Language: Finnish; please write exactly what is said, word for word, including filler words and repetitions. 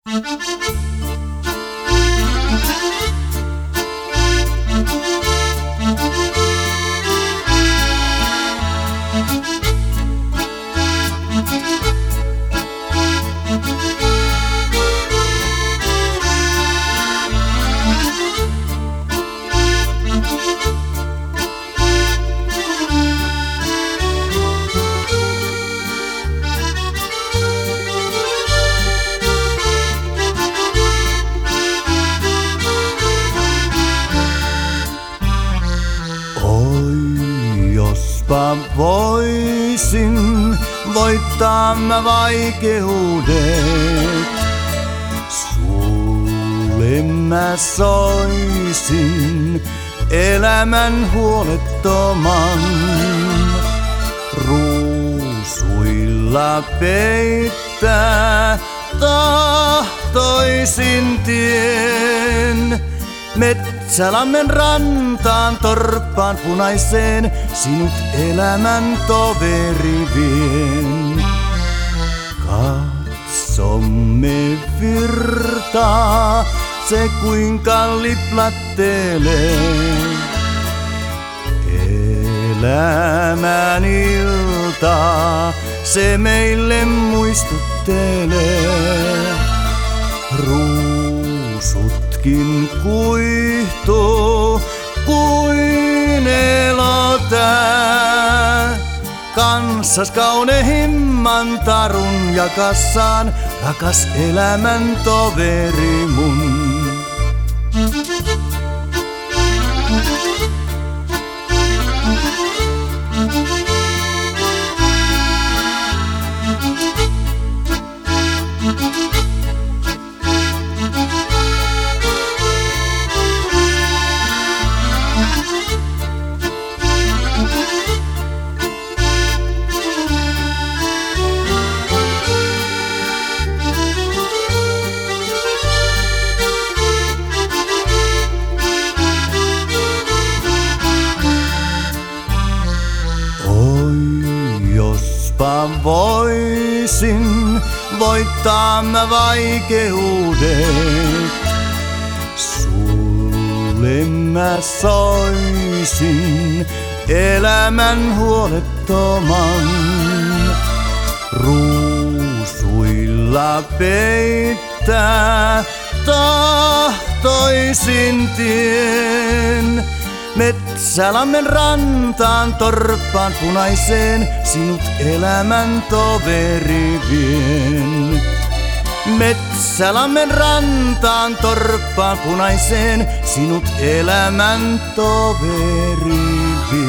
Jospa voisin voittaa mä vaikeudet, sulle mä soisin elämän huolettoman. Ruusuilla peittää tahtoisin tien. Metsälammen rantaan torppaan punaiseen sinut elämän toveri vien. Katsomme virtaa, se kuinka liplattelee. Elämän iltaa se meille muistuttelee. Ruusutkin kuihtuu kuin elotää. Kanssas kaunehimman tarun jakassaan, rakas elämän toveri mun. Jospa voisin voittaa mä vaikeudet, sulle mä soisin elämän huolettoman. Ruusuilla peittää tahtoisin tien. Metsälammen rantaan torppaan punaiseen sinut elämän toveri vien. Metsälammen rantaan torppaan punaiseen sinut elämän toveri vien.